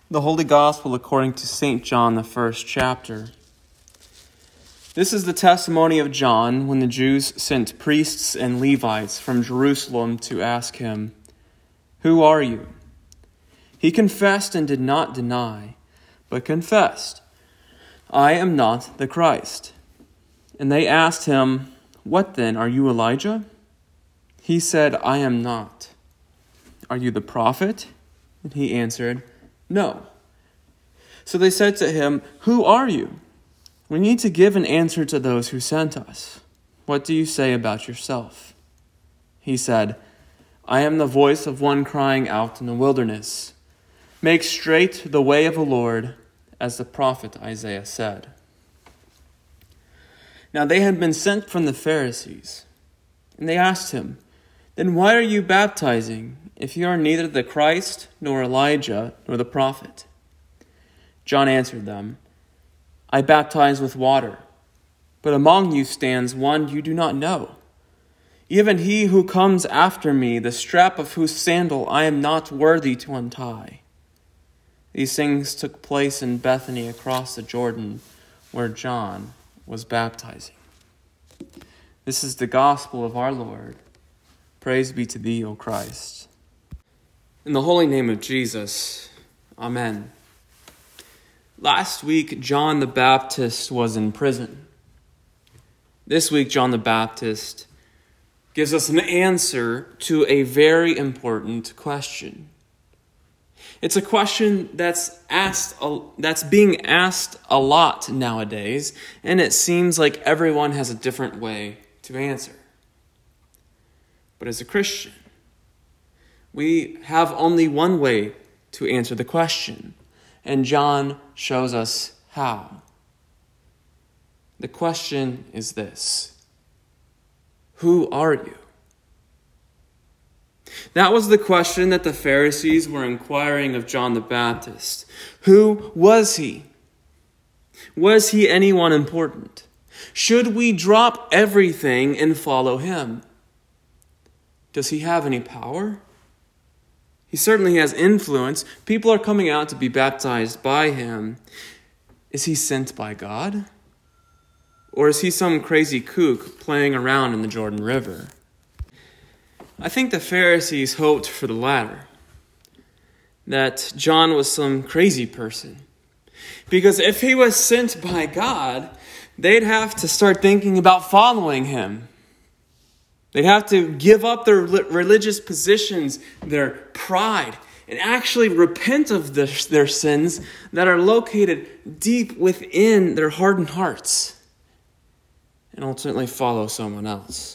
The Holy Gospel according to St. John, the first chapter. This is the testimony of John when the Jews sent priests and Levites from Jerusalem to ask him, "Who are you?" He confessed and did not deny, but confessed, "I am not the Christ." And they asked him, "What then, are you Elijah?" He said, "I am not." "Are you the prophet?" And he answered, "No." So they said to him, "Who are you? We need to give an answer to those who sent us. What do you say about yourself?" He said, "I am the voice of one crying out in the wilderness, 'Make straight the way of the Lord,' as the prophet Isaiah said." Now they had been sent from the Pharisees, and they asked him, "Then why are you baptizing, if you are neither the Christ, nor Elijah, nor the prophet?" John answered them, "I baptize with water, but among you stands one you do not know, even he who comes after me, the strap of whose sandal I am not worthy to untie." These things took place in Bethany across the Jordan, where John was baptizing. This is the gospel of our Lord. Praise be to thee, O Christ. In the holy name of Jesus, Amen. Last week, John the Baptist was in prison. This week, John the Baptist gives us an answer to a very important question. It's a question that's being asked a lot nowadays, and it seems like everyone has a different way to answer. But as a Christian, we have only one way to answer the question, and John shows us how. The question is this: who are you? That was the question that the Pharisees were inquiring of John the Baptist. Who was he? Was he anyone important? Should we drop everything and follow him? Does he have any power? He certainly has influence. People are coming out to be baptized by him. Is he sent by God? Or is he some crazy kook playing around in the Jordan River? I think the Pharisees hoped for the latter, that John was some crazy person. Because if he was sent by God, they'd have to start thinking about following him. They'd have to give up their religious positions, their pride, and actually repent of their sins that are located deep within their hardened hearts, and ultimately follow someone else.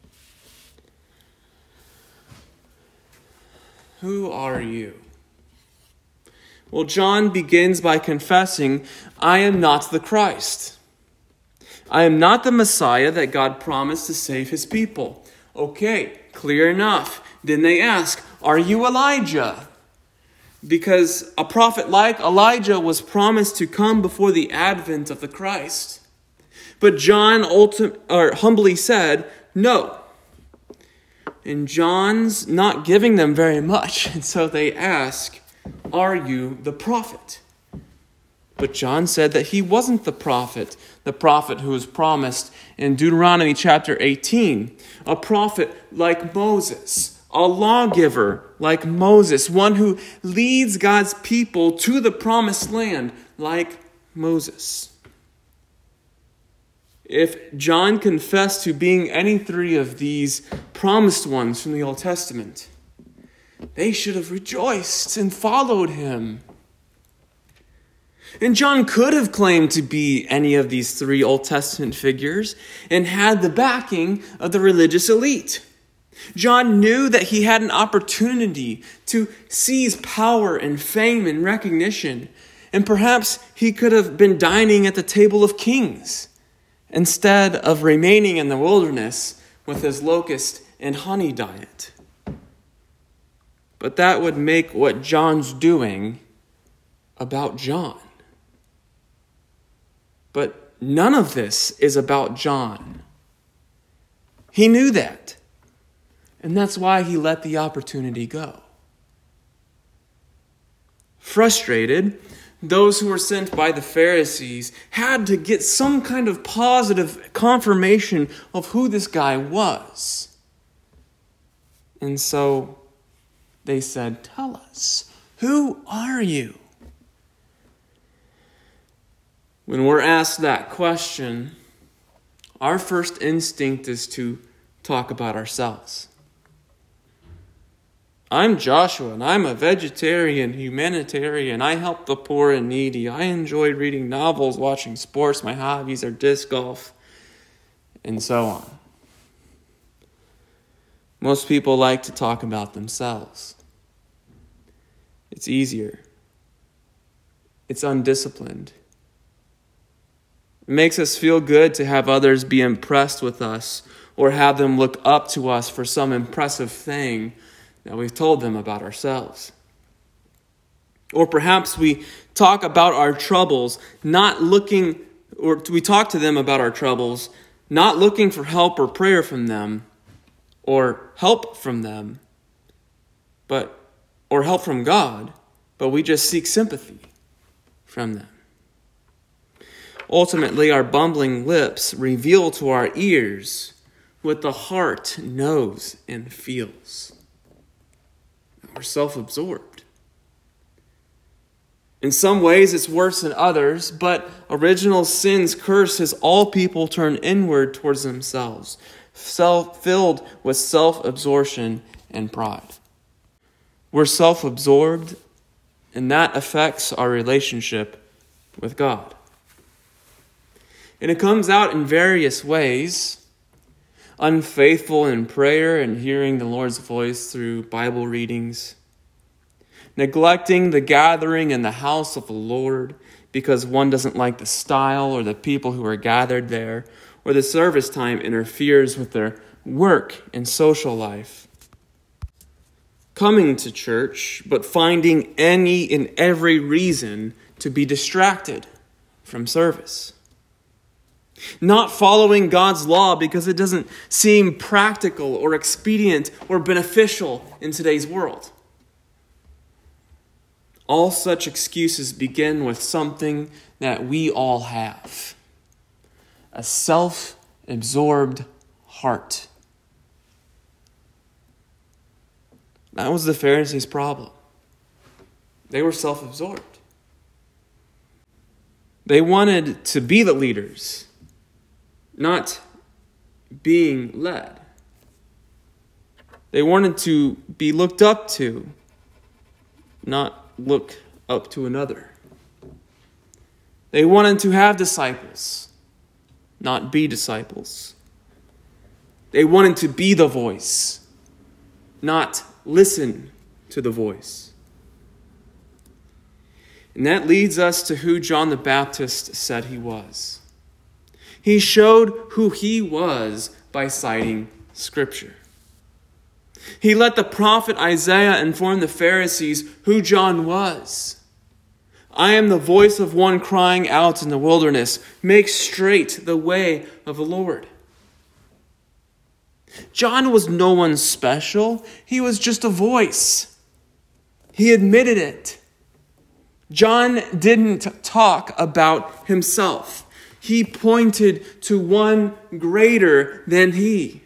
Who are you? Well, John begins by confessing, "I am not the Christ. I am not the Messiah that God promised to save his people." Okay, clear enough. Then they ask, "Are you Elijah?" Because a prophet like Elijah was promised to come before the advent of the Christ. But John humbly said, "No." And John's not giving them very much. And so they ask, "Are you the prophet?" But John said that he wasn't the prophet who was promised in Deuteronomy chapter 18, a prophet like Moses, a lawgiver like Moses, one who leads God's people to the promised land like Moses. If John confessed to being any three of these promised ones from the Old Testament, they should have rejoiced and followed him. And John could have claimed to be any of these three Old Testament figures and had the backing of the religious elite. John knew that he had an opportunity to seize power and fame and recognition, and perhaps he could have been dining at the table of kings instead of remaining in the wilderness with his locust and honey diet. But that would make what John's doing about John. But none of this is about John. He knew that. And that's why he let the opportunity go. frustrated, those who were sent by the Pharisees had to get some kind of positive confirmation of who this guy was. And so they said, "Tell us, who are you?" When we're asked that question, our first instinct is to talk about ourselves. I'm Joshua, and I'm a vegetarian, humanitarian. I help the poor and needy. I enjoy reading novels, watching sports. My hobbies are disc golf, and so on. Most people like to talk about themselves. It's easier. It's undisciplined. It makes us feel good to have others be impressed with us or have them look up to us for some impressive thing that we've told them about ourselves. Or perhaps we talk about our troubles, we talk to them about our troubles, not looking for help or prayer from them, or help from them, or help from God, but we just seek sympathy from them. Ultimately, our bumbling lips reveal to our ears what the heart knows and feels. We're self-absorbed. In some ways, it's worse than others, but original sin's curse has all people turn inward towards themselves, filled with self-absorption and pride. We're self-absorbed, and that affects our relationship with God. And it comes out in various ways. Unfaithful in prayer and hearing the Lord's voice through Bible readings. Neglecting the gathering in the house of the Lord because one doesn't like the style or the people who are gathered there, or the service time interferes with their work and social life. Coming to church, but finding any and every reason to be distracted from service. Not following God's law because it doesn't seem practical or expedient or beneficial in today's world. All such excuses begin with something that we all have: a self-absorbed heart. That was the Pharisees' problem. They were self-absorbed. They wanted to be the leaders, not being led. They wanted to be looked up to, not look up to another. They wanted to have disciples, not be disciples. They wanted to be the voice, not listen to the voice. And that leads us to who John the Baptist said he was. He showed who he was by citing Scripture. He let the prophet Isaiah inform the Pharisees who John was. "I am the voice of one crying out in the wilderness, make straight the way of the Lord." John was no one special. He was just a voice. He admitted it. John didn't talk about himself. He pointed to one greater than he.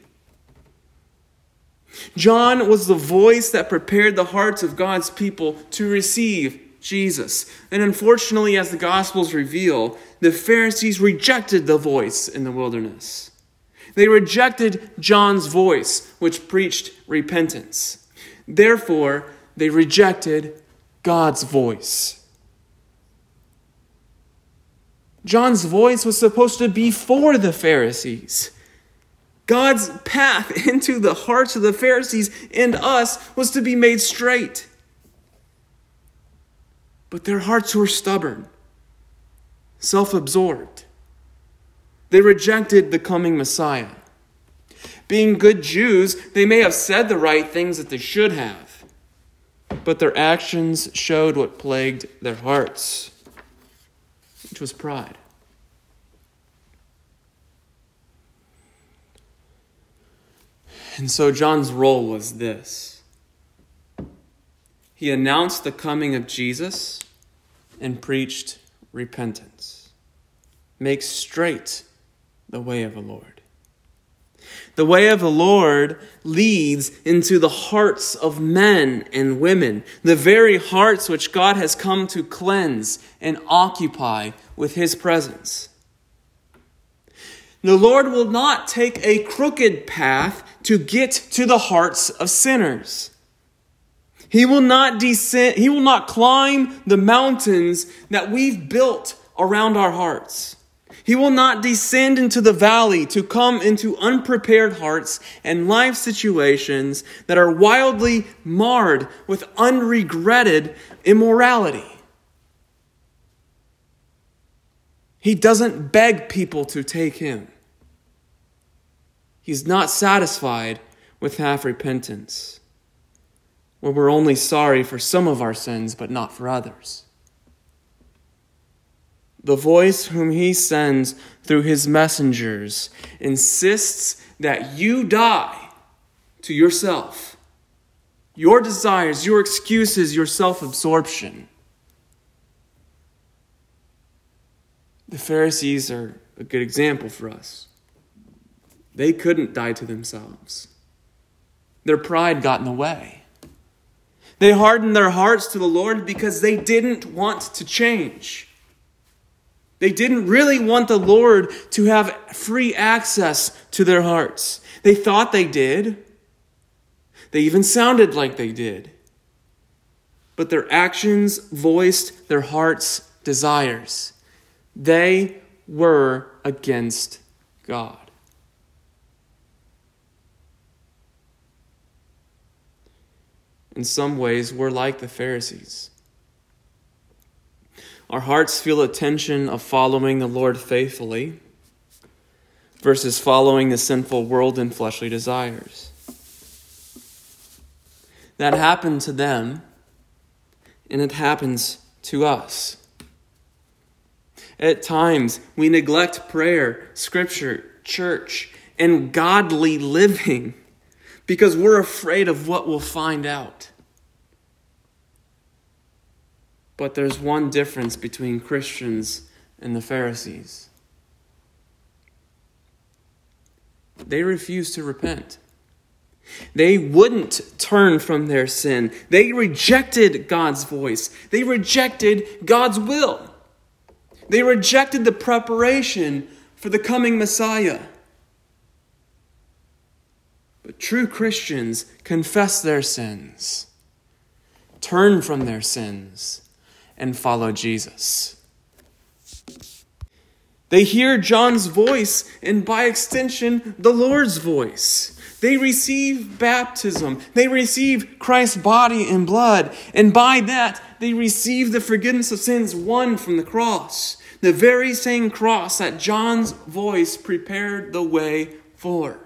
John was the voice that prepared the hearts of God's people to receive Jesus. And unfortunately, as the Gospels reveal, the Pharisees rejected the voice in the wilderness. They rejected John's voice, which preached repentance. Therefore, they rejected God's voice. John's voice was supposed to be for the Pharisees. God's path into the hearts of the Pharisees and us was to be made straight. But their hearts were stubborn, self-absorbed. They rejected the coming Messiah. Being good Jews, they may have said the right things that they should have, but their actions showed what plagued their hearts, which was pride. And so John's role was this. He announced the coming of Jesus and preached repentance. Make straight the way of the Lord. The way of the Lord leads into the hearts of men and women, the very hearts which God has come to cleanse and occupy with his presence. The Lord will not take a crooked path to get to the hearts of sinners. He will not descend, he will not climb the mountains that we've built around our hearts. He will not descend into the valley to come into unprepared hearts and life situations that are wildly marred with unregretted immorality. He doesn't beg people to take him. He's not satisfied with half repentance, where we're only sorry for some of our sins, but not for others. The voice whom he sends through his messengers insists that you die to yourself, your desires, your excuses, your self-absorption. The Pharisees are a good example for us. They couldn't die to themselves. Their pride got in the way. They hardened their hearts to the Lord because they didn't want to change. They didn't really want the Lord to have free access to their hearts. They thought they did. They even sounded like they did. But their actions voiced their heart's desires. They were against God. In some ways, we're like the Pharisees. Our hearts feel a tension of following the Lord faithfully versus following the sinful world and fleshly desires. That happened to them, and it happens to us. At times, we neglect prayer, scripture, church, and godly living because we're afraid of what we'll find out. But there's one difference between Christians and the Pharisees. They refused to repent. They wouldn't turn from their sin. They rejected God's voice. They rejected God's will. They rejected the preparation for the coming Messiah. But true Christians confess their sins, turn from their sins, and follow Jesus. They hear John's voice and by extension, the Lord's voice. They receive baptism. They receive Christ's body and blood. And by that, they receive the forgiveness of sins won from the cross. The very same cross that John's voice prepared the way for.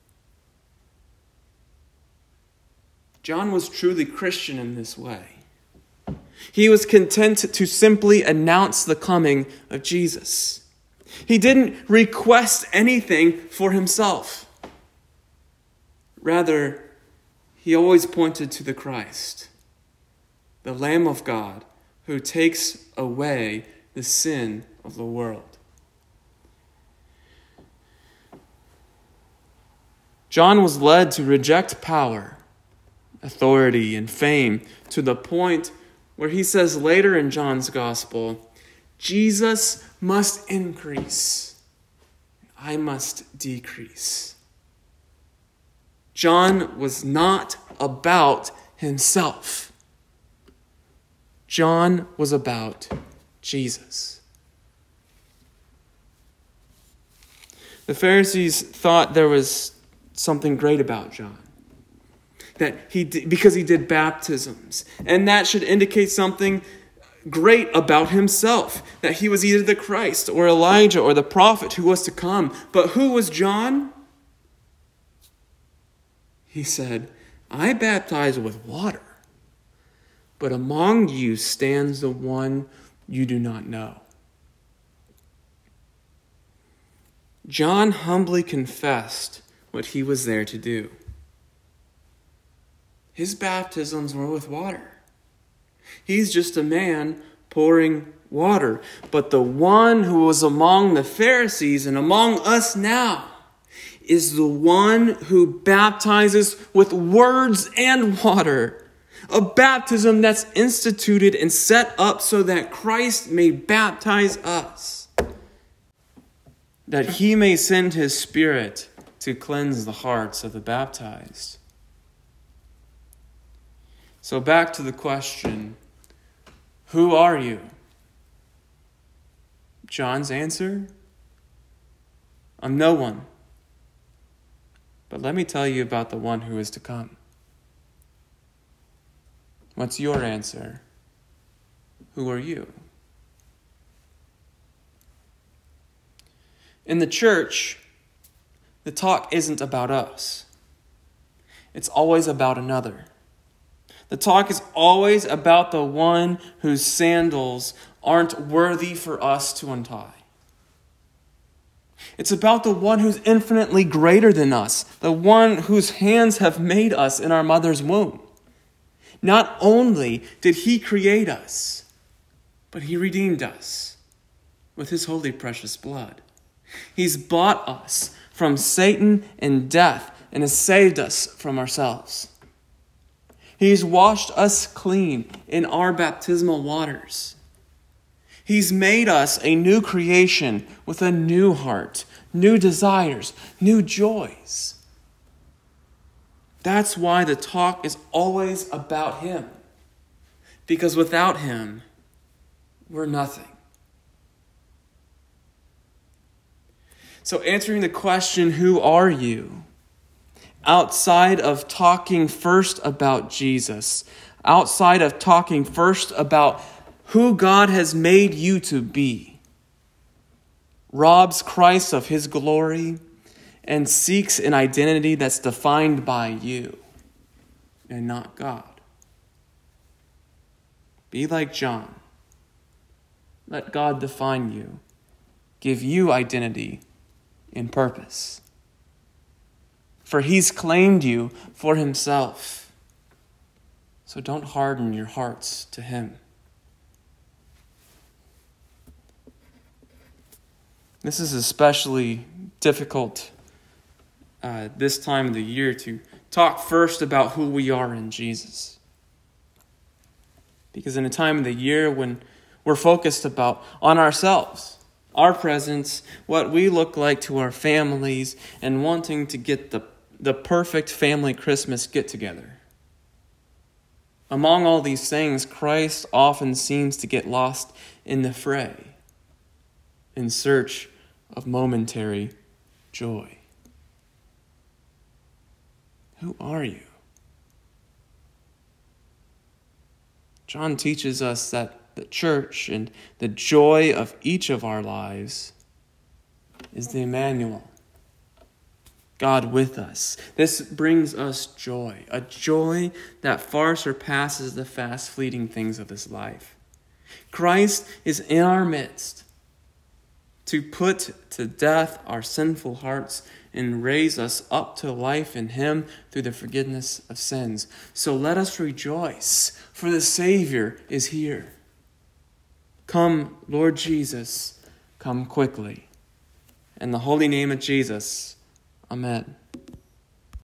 John was truly Christian in this way. He was content to simply announce the coming of Jesus. He didn't request anything for himself. Rather, he always pointed to the Christ, the Lamb of God, who takes away the sin of the world. John was led to reject power, authority, and fame to the point where he says later in John's gospel, Jesus must increase, I must decrease. John was not about himself. John was about Jesus. The Pharisees thought there was something great about John. That because he did baptisms. And that should indicate something great about himself. That he was either the Christ or Elijah or the prophet who was to come. But who was John? He said, I baptize with water, but among you stands the one you do not know. John humbly confessed what he was there to do. His baptisms were with water. He's just a man pouring water. But the one who was among the Pharisees and among us now is the one who baptizes with words and water. A baptism that's instituted and set up so that Christ may baptize us, that he may send his Spirit to cleanse the hearts of the baptized. So back to the question, who are you? John's answer, I'm no one. But let me tell you about the one who is to come. What's your answer? Who are you? In the church, the talk isn't about us. It's always about another. The talk is always about the one whose sandals aren't worthy for us to untie. It's about the one who's infinitely greater than us, the one whose hands have made us in our mother's womb. Not only did he create us, but he redeemed us with his holy precious blood. He's bought us from Satan and death and has saved us from ourselves. He's washed us clean in our baptismal waters. He's made us a new creation with a new heart, new desires, new joys. That's why the talk is always about him. Because without him, we're nothing. So answering the question, who are you? Outside of talking first about Jesus, outside of talking first about who God has made you to be, robs Christ of his glory and seeks an identity that's defined by you and not God. Be like John. Let God define you, give you identity and purpose. For he's claimed you for himself. So don't harden your hearts to him. This is especially difficult this time of the year to talk first about who we are in Jesus. Because in a time of the year when we're focused on ourselves, our presence, what we look like to our families, and wanting to get the perfect family Christmas get-together. Among all these things, Christ often seems to get lost in the fray, in search of momentary joy. Who are you? John teaches us that the church and the joy of each of our lives is the Emmanuel, God with us. This brings us joy, a joy that far surpasses the fast fleeting things of this life. Christ is in our midst to put to death our sinful hearts and raise us up to life in him through the forgiveness of sins. So let us rejoice, for the Savior is here. Come, Lord Jesus, come quickly. In the holy name of Jesus, amen.